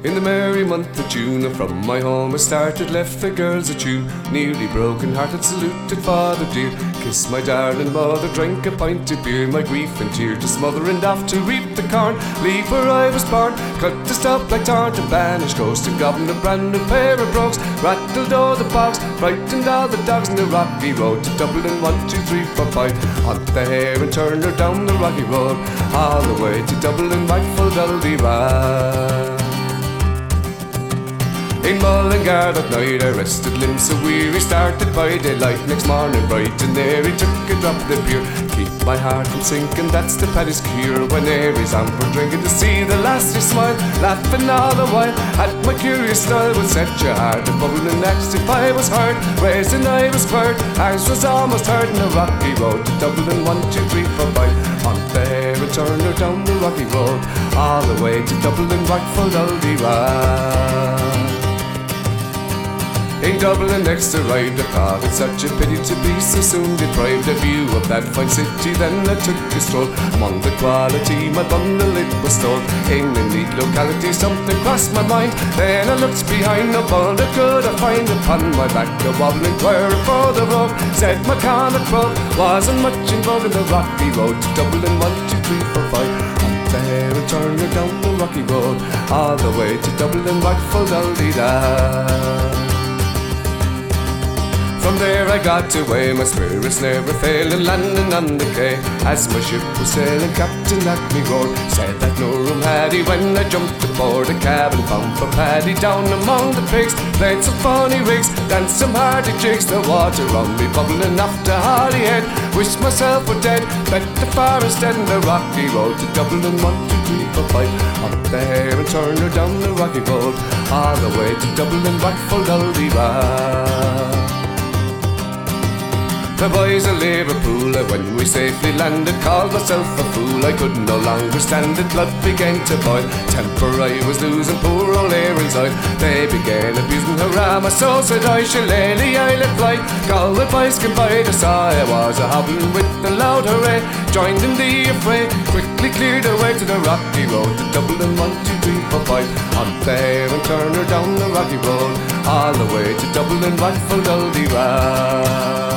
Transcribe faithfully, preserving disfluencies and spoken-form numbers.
In the merry month of June, and from my home I started, left the girls at you, nearly broken hearted, saluted father dear, kissed my darling mother, drank a pint of beer, my grief and tear to smother, and off to reap the corn, leave where I was born, cut the stop like torn to banish ghost, and goblin a brand new pair of brogues, rattled all the bogs, frightened all the dogs, in the rocky road to Dublin, one, two, three, four, five, on the hare and turn her down the rocky road, all the way to Dublin, right full Dundee Ride. In Mullingar that night I rested limbs so weary, started by daylight next morning bright, and there he took a drop of beer, keep my heart from sinking, that's the paddy's cure, when there he's on for drinking, to see the lassie smile, laughing all the while, at my curious style would set your heart a bubbling next, if I was hurt, raising I was hurt, ours was almost heard, in the rocky road to Dublin, one, two, three, four, five, on the hare and turn her down the rocky road, all the way to Dublin, right full Dundee Ride. In Dublin next to ride the park, it's such a pity to be so soon deprived of view of that fine city. Then I took a stroll among the quality, my bundle it was stowed in a neat locality. Something crossed my mind, then I looked behind, no boulder could I find upon my back, a wobbling choir for the road, said my corner crow, wasn't much in vogue in the rocky road to Dublin, one, two, three, four, five, on the hare and turn her down the rocky road, all the way to Dublin, right full Dundee Ride. From there I got away, my spirits never failing, landing on the quay. As my ship was sailing, Captain at me roared, said that no room had he. When I jumped aboard a cabin bound for Paddy, down among the pigs, played some funny rigs, danced some hardy jigs, the water on me bubbling off to Holyhead. Wished myself were dead, bet the far instead, in the rocky road to Dublin, one, two, three, four, five, up the hare and turn her down the rocky road, all the way to Dublin, right full Dundee Ride. The boys of Liverpool, when we safely landed, called myself a fool. I could no longer stand it, blood began to boil, temper I was losing, poor old Aaron's oil. They began abusing hurrah, my soul said I shillelagh I let fly. Galway boys can buy the saw, I was a hobbling with the loud hooray, joined in the affray, quickly cleared away to the rocky road to Dublin, one, two, three, four, five, on the hare and turn her down the rocky road, all the way to Dublin, right full Dundee Ride.